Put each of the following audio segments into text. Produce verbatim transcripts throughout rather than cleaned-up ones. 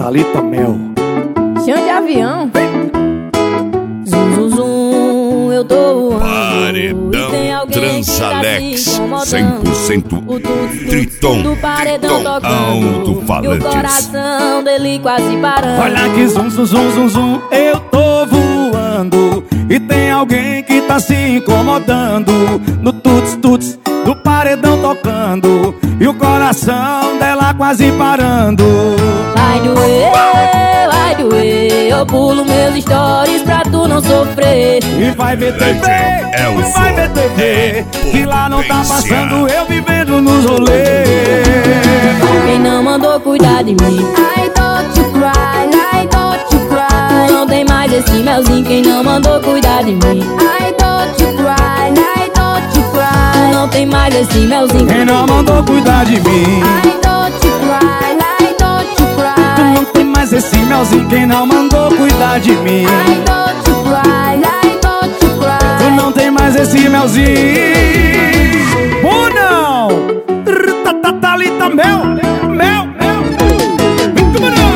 Thalita Mel. Chão de avião. Zum, zum, zum, eu tô voando. Paredão Transalex, cem por cento Triton, do paredão Triton tocando, alto-falantes. e o coração dele quase parando. Olha que zum, zum, zum, zum, zum, eu tô voando. E tem alguém que tá se incomodando. No tuts, tuts, do paredão tocando, e o coração dela quase parando. Vai doer, vai doer, eu pulo meus stories pra tu não sofrer. E vai ver T V, Elson, vai ver T V, é que lá não tá potência. passando eu vivendo nos rolês. Quem não mandou cuidar de mim? I don't you cry, I don't you cry. Tu não tem mais esse melzinho. Quem não mandou cuidar de mim? I don't you cry, I don't you cry. Tu não tem mais esse melzinho. Quem não mandou cuidar de mim? I don't you cry, I don't you cry. Tu não tem mais esse melzinho. Quem não mandou cuidar de mim? I don't you cry, I don't you cry. Tu não tem mais esse melzinho. Ou não? Thalita Mel, Mel, Mel. Vem tubarão.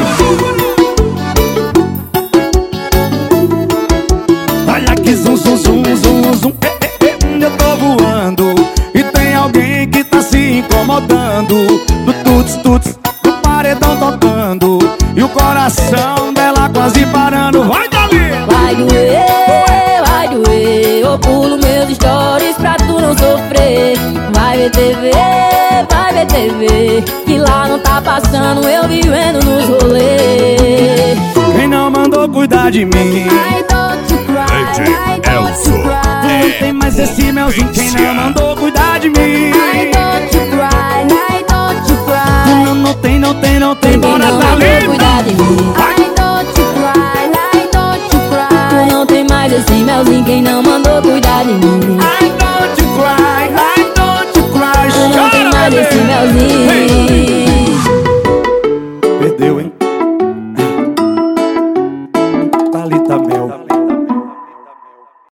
Olha que zum, zum, zum, zum, zum. Eh, eh, eh, eu tô voando. E tem alguém que tá se incomodando. Do tuts, tuts, do paredão tocando, e o coração dela quase parando. Vai, Dali! Vai doer, vai doer, eu pulo meus stories pra tu não sofrer. Vai ver T V, vai ver T V, que lá não tá passando eu vivendo nos rolês. Quem não mandou cuidar de mim? I don't you cry, I don't you cry. Não tem mais esse melzinho. Quem não mandou cuidar de mim? I don't you cry, I don't you cry. Não, não tem, não tem, não tem. Quem Bora, não mandou Thalita! cuidar de mim? I don't you cry, I don't you cry. Tu não tem mais esse melzinho. Quem não mandou cuidar de mim? I don't you cry, I don't you cry. Tu não tem Chora, mais esse bebê. melzinho.